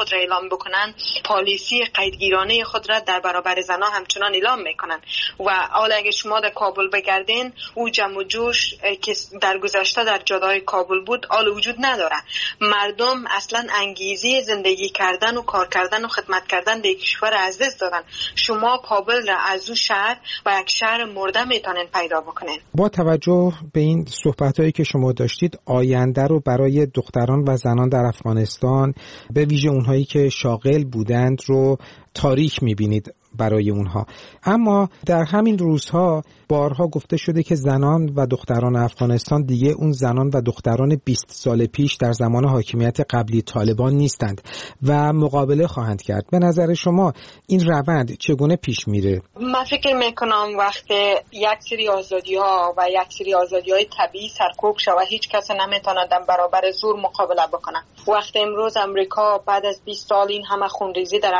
خود را اعلام بکنن، پالیسی قیدگیرانه خود را در برابر زنها همچنان اعلام میکنن. و حالا اگه شما در کابل بگردین، او جمع و جوش که در گذشته در جاده‌های کابل بود حالا وجود نداره. مردم اصلا انگیزه زندگی کردن و کار کردن و خدمت کردن در کشور از دست دادن. شما کابل را از او شهر و یک شهر مرده میتونین پیدا بکنین. با توجه به این صحبت‌هایی که شما داشتید، آینده رو برای دختران و زنان در افغانستان، به ویژه اونهایی که شاغل بودند، رو تاریک می‌بینید برای اونها. اما در همین روزها بارها گفته شده که زنان و دختران افغانستان دیگه اون زنان و دختران 20 سال پیش در زمان حاکمیت قبلی طالبان نیستند و مقابله خواهند کرد. به نظر شما این روند چگونه پیش میره؟ من فکر میکنم وقتی یک سری آزادی‌ها و یک سری آزادی‌های طبیعی سرکوب شود، هیچ کس نمیتونه در برابر زور مقابله بکنه. وقتی امروز امریکا بعد از 20 سال این همه خونریزی در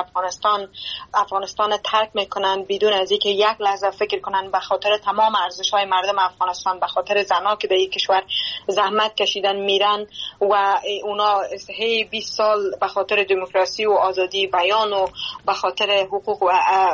افغانستان ترک میکنن بدون از اینکه یک لحظه فکر کنن به خاطر تمام ارزش‌های مردم افغانستان، به خاطر زنها که در این کشور زحمت کشیدن میرن و اونا 20 سال به خاطر دموکراسی و آزادی بیان و به خاطر حقوق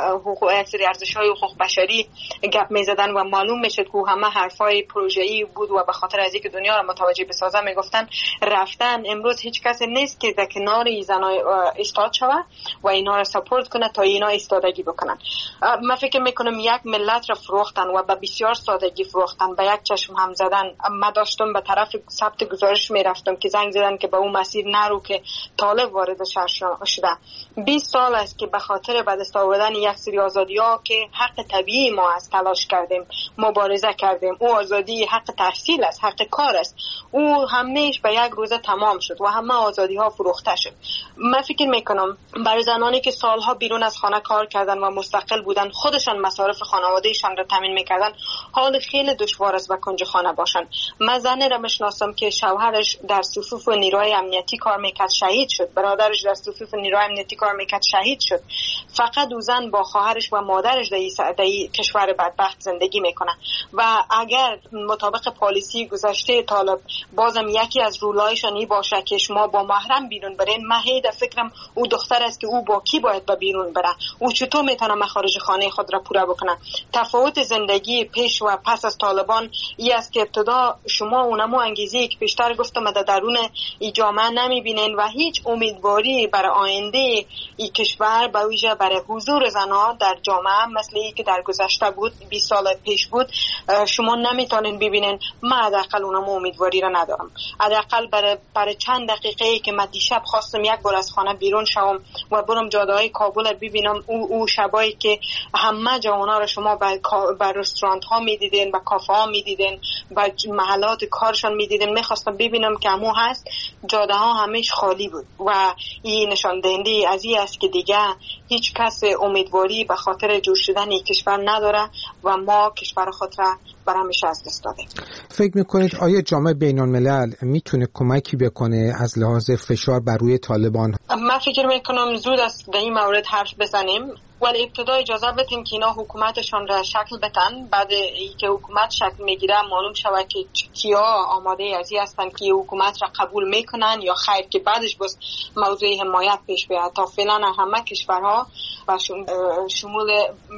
اکثر ارزش‌های حقوق بشری گپ میزدن و معلوم میشد که همه حرفای پروژه‌ای بود و به خاطر از اینکه دنیا رو متوجه بسازه میگفتن رفتن. امروز هیچ کس نیست که در کنار این زن‌ها ایستاد شود و اینا رو ساپورت کنه تا اینا ایستادگی بکنن. من فکر میکنم یک ملت را فروختن و به بسیار سادگی فروختن، به یک چشم هم زدن. من داشتم به طرف ثبت گزارش میرفتم که زنگ زدن که به اون مسیر نرو که طالب وارد شهر شده. 20 سال است که به خاطر به دست آوردن یک سری آزادی‌ها که حق طبیعی ما است تلاش کردیم، مبارزه کردیم. او آزادی حق تحصیل است، حق کار است. او همیشه به یک روزه تمام شد و همه آزادی‌ها فروخته شد. من فکر میکنم برای زنانی که سالها بیرون از خانه کار کردن و مستقل بودن، خودشان مصارف خانوادهشان را تامین میکردن، حال خیلی دشوار است به کنج خانه باشن. من زنی را میشناسم که شوهرش در صفوف نیروهای امنیتی کار میکرد، شهید شد. برادرش در صفوف نیروهای امنیتی کار میکرد، شهید شد. فقط او زن با خواهرش و مادرش در کشور بدبخت زندگی میکنه. و اگر مطابق پالیسی گذشته طالب بازم یکی از رولایشان این باشه که شما با محرم بیرون برین، من هیچ فکرم او دختر است که او با کی باید به بیرون بره، او چطور میتونه مخارج خانه خود را پورا بکنه. تفاوت زندگی پیش و پس از طالبان این است که ابتدا شما اونمو انگیزی که پیشتر گفتم در درون این جامعه نمیبینین و هیچ امیدواری برای آینده این کشور به ویژه برای حضور زنها در جامعه مثل این که در گذشته بود 20 سال پیش بود شما نمیتونین ببینین. من حداقل اونمو امیدواری را ندارم. حداقل برای چند دقیقه که من دیشب خواستم یک بار از خانه بیرون شوم و برم جاده‌های کابل ببینم، او شبایی که همه جا اونا رو شما به رستوران ها میدیدین، به کافه ها میدیدین، به محلات کارشان میدیدین، میخواستم ببینم که همون هست. جاده ها همیش خالی بود و این نشان دهنده از این است که دیگه هیچ کس امیدواری به خاطر جور شدن این کشور نداره و ما کشور خود را برامش از دست دادیم. فکر میکنید آیا جامعه بین الملل میتونه کمکی بکنه از لحاظ فشار بر روی طالبان؟ من فکر میکنم زود است در این مورد حرف بزنیم، ولی ابتدا اجازه بدیم که اینا حکومتشان را شکل بدن. بعد اینکه حکومت شکل میگیره معلوم شود که کیا آماده ازی هستن که حکومت را قبول میکنن یا خیر که بعدش بس موضوع حمایت پیش بیاد. تا فعلا همه کشورها و شمول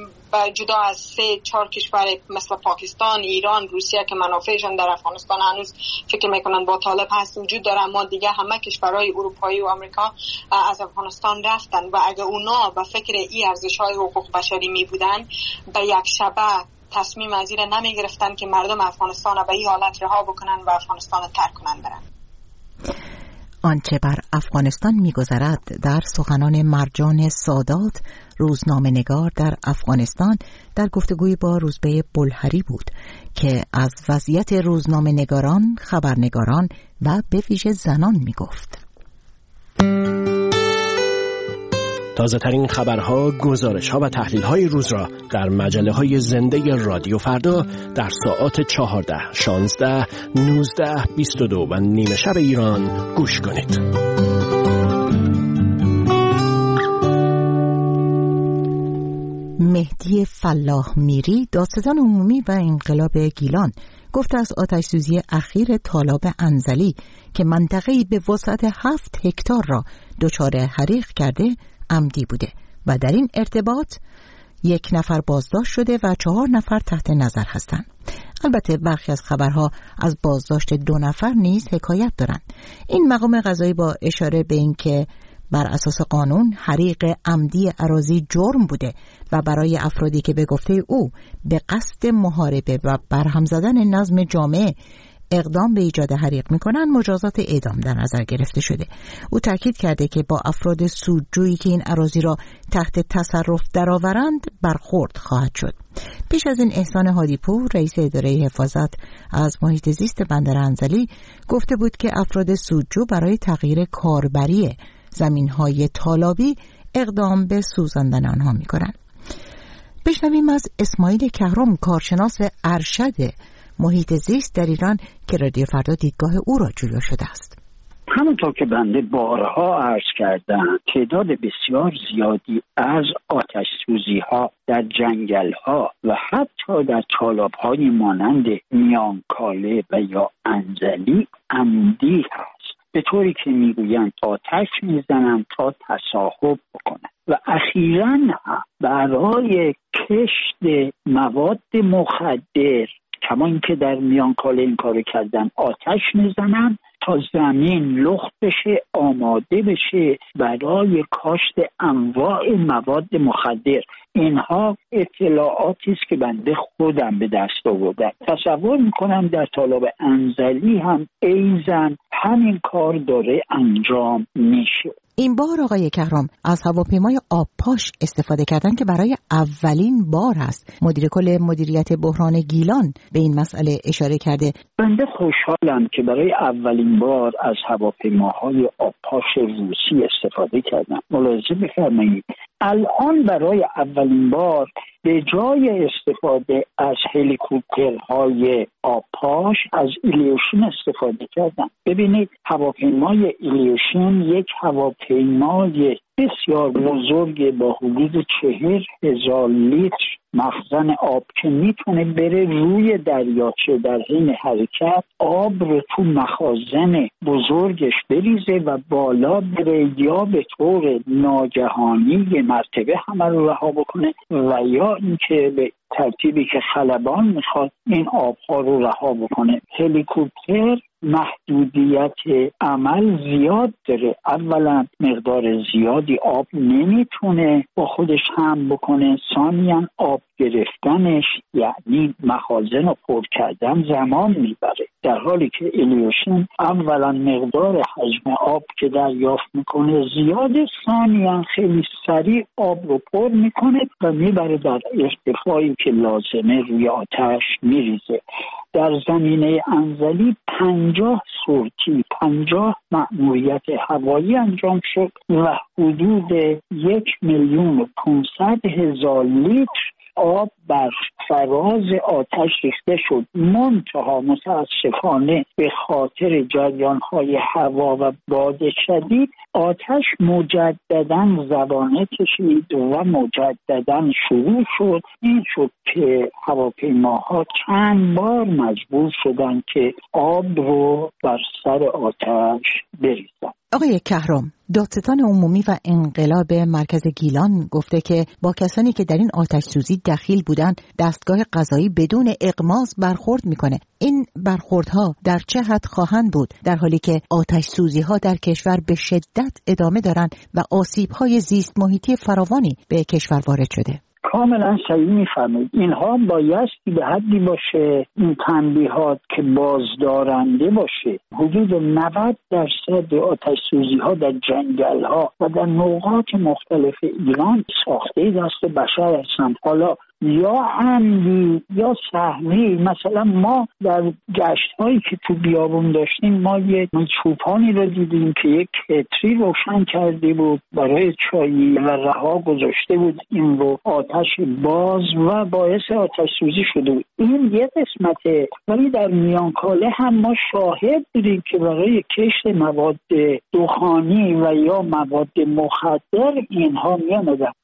جدا از 3-4 کشور مثل پاکستان، ایران، روسیه که منافعشان در افغانستان هنوز فکر میکنن با طالب هست وجود داره، اما دیگه همه کشورهای اروپایی و آمریکا از افغانستان رفتن و اگه اونا به فکر این ارزش‌های حقوق بشری می بودن به یک شبه تصمیم از این نمی گرفتن که مردم افغانستان را به این حالت رها بکنن و افغانستان را ترک کنن برن. آنچه بر افغانستان می‌گذرد در سخنان مرجان سادات، روزنامه‌نگار در افغانستان، در گفتگوی با روزبه بلهری بود که از وضعیت روزنامه‌نگاران، خبرنگاران و به ویژه زنان می‌گفت. تازه‌ترین خبرها، گزارش‌ها و تحلیل‌های روز را در مجله‌های زنده رادیو فردا در ساعات 14, 16, 19, 22 و نیمه شب ایران گوش کنید. مهدی فلاح میری، دادستان عمومی و انقلاب گیلان، گفت از آتش سوزی اخیر تالاب انزلی که منطقه‌ای به وسعت 7 هکتار را دچار حریق کرده عمدی بوده و در این ارتباط 1 نفر بازداشت شده و 4 نفر تحت نظر هستند. البته برخی از خبرها از بازداشت 2 نفر نیز حکایت دارند. این مقام قضایی با اشاره به اینکه بر اساس قانون حریق عمدی اراضی جرم بوده و برای افرادی که به گفته او به قصد محاربه و برهم زدن نظم جامعه اقدام به ایجاد حریق میکنن مجازات اعدام در نظر گرفته شده. او تاکید کرده که با افراد سودجویی که این اراضی را تحت تصرف درآورند برخورد خواهد شد. پیش از این احسان هادیپور رئیس اداره حفاظت از محیط زیست بندر انزلی گفته بود که افراد سودجو برای تغییر کاربری زمین‌های تالابی اقدام به سوزاندن آنها می‌کنند. بشنویم از اسماعیل کهرم، کارشناس ارشد محیط زیست در ایران که رادیو فردا دیدگاه او را جویا شده است. همونطور که بنده بارها عرض کردم، تعداد بسیار زیادی از آتش سوزی‌ها در جنگل‌ها و حتی در تالاب‌های مانند میانکاله و یا انزلی عمدی هست، به طوری که میگویند آتش میزنن تا تصاحب بکنن و اخیراً برای کشت مواد مخدر کما اینکه در میانکاله این کارو کردن آتش میزنن تا زمین لخت بشه، آماده بشه برای کاشت انواع مواد مخدر. اینها اطلاعاتی است که بنده خودم به دست آوردم. تصور میکنم در تالاب انزلی هم ایزن همین کار داره انجام میشه. این بار آقای کهرام از هواپیمای آبپاش استفاده کردن که برای اولین بار است. مدیر کل مدیریت بحران گیلان به این مسئله اشاره کرده. بنده خوشحالم که برای اولین بار از هواپیماهای آبپاش روسی استفاده کردن. ملاحظه بفرمایید الان برای اولین بار به جای استفاده از هلیکوپترهای آبپاش از ایلیوشین استفاده کردن. ببینید هواپیمای ایلیوشین یک هواپیمای بسیار بزرگ با حدود 40,000 لیتر مخزن آب که میتونه بره روی دریاچه در حین حرکت آب رو تو مخازن بزرگش بریزه و بالا بره یا به طور ناگهانی یه مرتبه همه رو رها بکنه و یا اینکه به ترتیبی که خلبان میخواد این آبها رو رها بکنه. هلیکوپتر محدودیت عمل زیاد داره. اولا مقدار زیادی آب نمیتونه با خودش حمل بکنه، ثانیاً آب گرفتنش یعنی مخازن رو پر کردن زمان میبره، در حالی که ایلیوشن اولا مقدار حجم آب که دریافت میکنه زیاده، ثانیاً خیلی سریع آب رو پر میکنه و میبره در ارتفاعی که لازمه روی آتش میریزه. در زمینه انزلی 50 سورتی 50 مأموریت هوایی انجام شد و حدود 1,500,000 لیتر آب بر فراز آتش ریخته شد. منتها متاسفانه به خاطر جریان‌های هوا و باد شدید آتش مجدداً زبانه کشید و مجدداً شروع شد. این شد که هواپیماها چند بار مجبور شدن که آب رو بر سر آتش بریزن. آقای کهرام، دادستان عمومی و انقلاب مرکز گیلان گفته که با کسانی که در این آتش سوزی دخیل بودن دستگاه قضایی بدون اغماض برخورد میکنه. این برخوردها در چه حد خواهند بود در حالی که آتش سوزی ها در کشور به شدت ادامه دارن و آسیب های زیست محیطی فراوانی به کشور وارد شده؟ کاملا صحیح میفهمید. اینها بایستی به حدی باشه، این تنبیهات که بازدارنده باشه. حدود 90% آتش سوزی ها در جنگل ها و در نقاط مختلف ایران ساخته دست بشر هستند. حالا یا عمدی یا سهمی. مثلا ما در گشت هایی که تو بیابون داشتیم ما یک چوپانی رو دیدیم که یک کتری روشن کرده بود برای چایی و رها گذاشته بود این رو آتش باز و باعث آتش سوزی شده بود. این یه قسمته. ولی در میانکاله هم ما شاهد بودیم که برای کشت مواد دخانی و یا مواد مخدر اینها میامدن.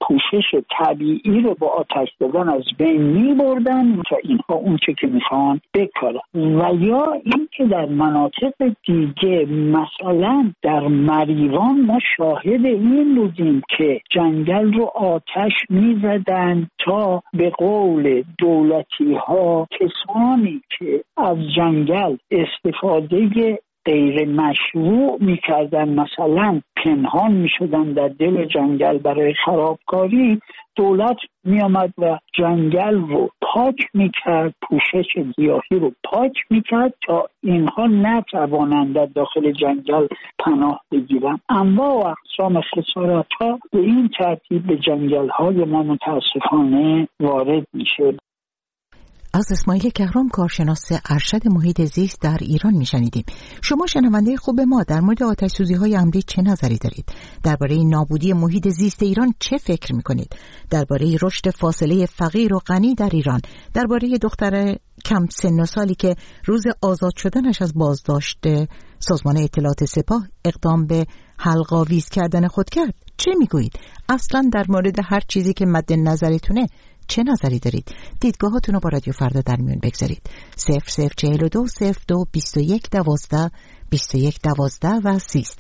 پوشش طبیعی رو با آتش زدن از بین می‌بردن تا اینها اون چه که میخوان بکارن. و یا این که در مناطق دیگه مثلا در مریوان ما شاهد این بودیم که جنگل رو آتش می‌زدن تا به قول دولتی ها کسانی که از جنگل استفاده غیر مشروع میکردن، مثلا پنهان میشدن در دل جنگل برای خرابکاری، دولت میامد و جنگل رو پاک میکرد، پوشش گیاهی رو پاک میکرد تا اینها نتوانند در داخل جنگل پناه بگیرن. انواع و اقسام خسارت ها به این ترتیب به جنگل های ما متاسفانه وارد میشه. از اسماعیل کهرام، کارشناس ارشد محیط زیست در ایران میشنیدیم. شما شنونده خوب ما در مورد آتش‌سوزی‌های عمدی چه نظری دارید؟ درباره نابودی محیط زیست ایران چه فکر میکنید؟ درباره رشد فاصله فقیر و غنی در ایران، درباره دختر کم سن و سالی که روز آزاد شدنش از بازداشت سازمان اطلاعات سپاه اقدام به حلق‌آویز کردن خود کرد چه میگویید؟ اصلا در مورد هر چیزی که مد نظرتونه چه نظری دارید؟ دیدگاهاتون رو با رادیو فردا در میون بگذارید. 0042 02 21 12 21 12 و 13.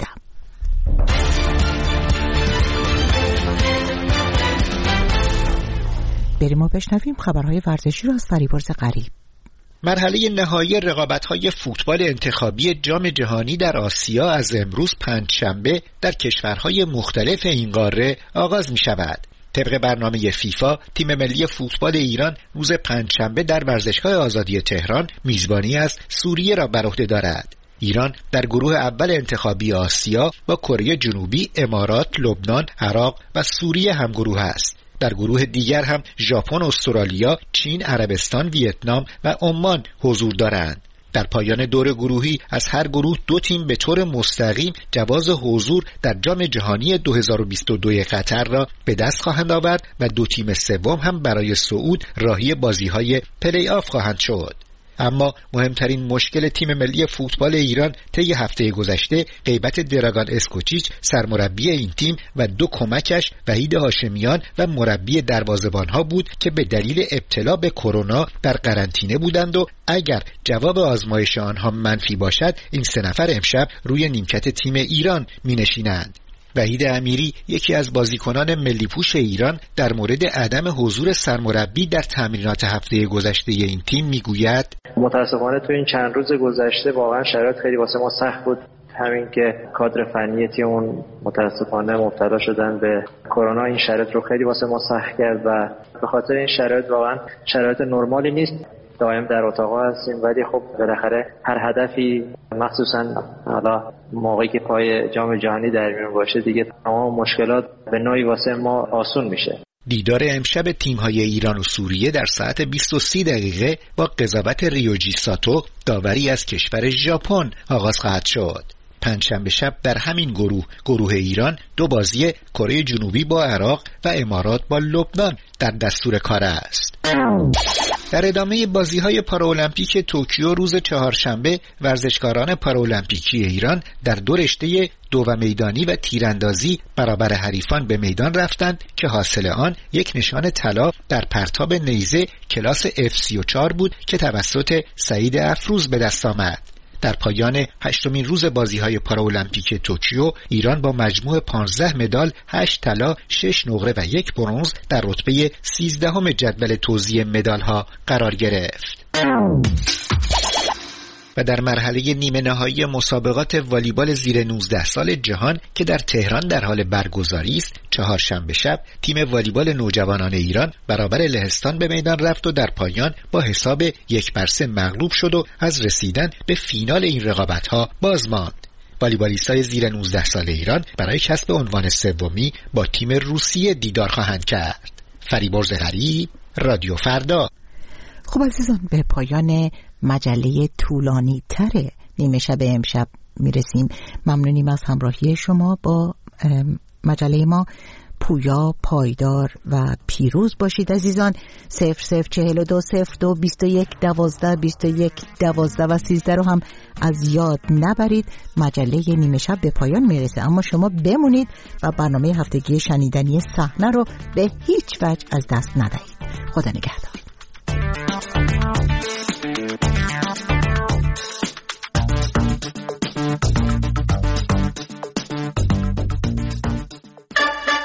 بریم و بشنویم خبرهای ورزشی رو از فریبرز غریب. مرحله نهایی رقابت‌های فوتبال انتخابی جام جهانی در آسیا از امروز پنجشنبه در کشورهای مختلف این قاره آغاز می‌شود. طبق برنامه فیفا، تیم ملی فوتبال ایران روز پنجشنبه در ورزشگاه آزادی تهران میزبانی از سوریه را بر عهده دارد. ایران در گروه اول انتخابی آسیا با کره جنوبی، امارات، لبنان، عراق و سوریه همگروه است. در گروه دیگر هم ژاپن، استرالیا، چین، عربستان، ویتنام و عمان حضور دارند. در پایان دور گروهی از هر گروه 2 تیم به طور مستقیم جواز حضور در جام جهانی 2022 قطر را به دست خواهند آورد و 2 تیم سوم هم برای صعود راهی بازی‌های پلی آف خواهند شد. اما مهمترین مشکل تیم ملی فوتبال ایران طی هفته گذشته غیبت دراگان اسکوچیچ سرمربی این تیم و 2 کمکش وحید هاشمیان و مربی دروازه‌بان‌ها بود که به دلیل ابتلا به کرونا در قرنطینه بودند و اگر جواب آزمایش آنها منفی باشد این 3 نفر امشب روی نیمکت تیم ایران می‌نشینند. وحید امیری یکی از بازیکنان ملی پوش ایران در مورد عدم حضور سرمربی در تمرینات هفته گذشته این تیم میگوید متاسفانه تو این چند روز گذشته واقعا شرایط خیلی واسه ما سخت بود، همین که کادر فنی تیممون متاسفانه مبتلا شدن به کرونا این شرایط رو خیلی واسه ما سخت کرد و به خاطر این شرایط واقعا شرایط نرمالی نیست. دائم در اتاقا هستیم ولی خب بالاخره هر هدفی مخصوصا حالا موقعی که پای جام جهانی در میون باشه دیگه تمام مشکلات به نوعی واسه ما آسون میشه. دیدار امشب تیم‌های ایران و سوریه در ساعت 20:30 دقیقه با قضاوت ریوجی ساتو داوری از کشور ژاپن آغاز خواهد شد. پنجشنبه شب در همین گروه ایران 2 بازی کره جنوبی با عراق و امارات با لبنان در دستور کار است. در ادامه بازی‌های پارالمپیک توکیو روز چهارشنبه ورزشکاران پارالمپیکی ایران در 2 رشته دو و میدانی و تیراندازی برابر حریفان به میدان رفتند که حاصل آن 1 نشان طلا در پرتاب نیزه کلاس F34 بود که توسط سعید افروز به دست آمد. در پایان 8مین روز بازی‌های پارالمپیک توکیو ایران با مجموع 15 مدال، 8 طلا، 6 نقره و 1 برنز در رتبه 13ام جدول توزیع مدال‌ها قرار گرفت. و در مرحله نیمه نهایی مسابقات والیبال زیر 19 سال جهان که در تهران در حال برگزاری است، چهارشنبه شب تیم والیبال نوجوانان ایران برابر لهستان به میدان رفت و در پایان با حساب 1-3 مغلوب شد و از رسیدن به فینال این رقابت‌ها باز ماند. والیبالیستای زیر 19 سال ایران برای کسب عنوان سومی با تیم روسیه دیدار خواهند کرد. فریبرز غریب، رادیو فردا. خب عزیزان، به پایان مجله طولانی تر نیمه شب امشب میرسیم. ممنونیم از همراهی شما با مجله ما. پویا، پایدار و پیروز باشید عزیزان. 0042 02 21 12 21 12 و 13 رو هم از یاد نبرید. مجله نیمه شب به پایان میرسه، اما شما بمونید و برنامه هفتگی شنیدنی صحنه رو به هیچ وجه از دست ندهید. خدا نگهدار.